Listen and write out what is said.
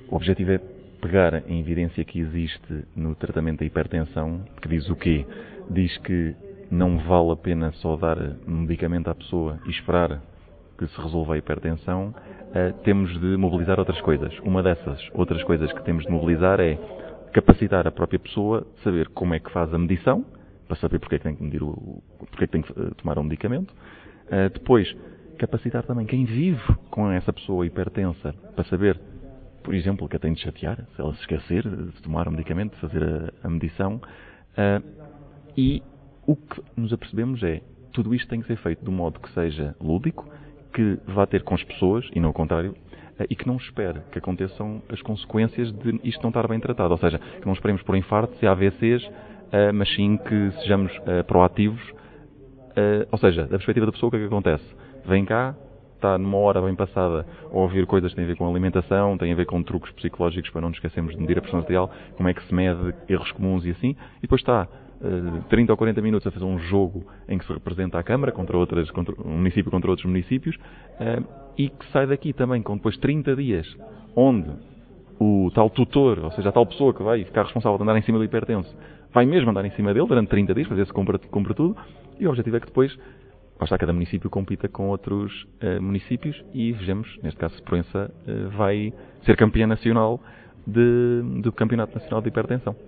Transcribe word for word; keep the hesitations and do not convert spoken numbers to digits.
O objetivo é pegar a evidência que existe no tratamento da hipertensão, que diz o quê? Diz que não vale a pena só dar um medicamento à pessoa e esperar que se resolva a hipertensão. Uh, temos de mobilizar outras coisas. Uma dessas outras coisas que temos de mobilizar é capacitar a própria pessoa a saber como é que faz a medição, para saber porque é que tem que medir o, porque é que tem que uh, tomar um medicamento. Uh, depois, capacitar também quem vive com essa pessoa hipertensa, para saber, por exemplo, que a tem de chatear, se ela se esquecer de tomar o medicamento, de fazer a, a medição. Uh, e o que nos apercebemos é, tudo isto tem que ser feito de um modo que seja lúdico, que vá ter com as pessoas, e não o contrário, e que não espere que aconteçam as consequências de isto não estar bem tratado. Ou seja, que não esperemos por infartos e A V Cs, mas sim que sejamos proativos. Ou seja, da perspectiva da pessoa, o que é que acontece? Vem cá, está numa hora bem passada a ouvir coisas que têm a ver com alimentação, têm a ver com truques psicológicos para não nos esquecermos de medir a pressão arterial, como é que se mede erros comuns e assim, e depois está uh, trinta ou quarenta minutos a fazer um jogo em que se representa a Câmara contra outras, contra um município contra outros municípios, uh, e que sai daqui também com depois trinta dias, onde o tal tutor, ou seja, a tal pessoa que vai ficar responsável de andar em cima do hipertenso, vai mesmo andar em cima dele durante trinta dias, fazer-se compra, compra tudo, e o objetivo é que depois lá está, cada município compita com outros uh, municípios e vejamos, neste caso, se Proença uh, vai ser campeã nacional de, do Campeonato Nacional de Hipertensão.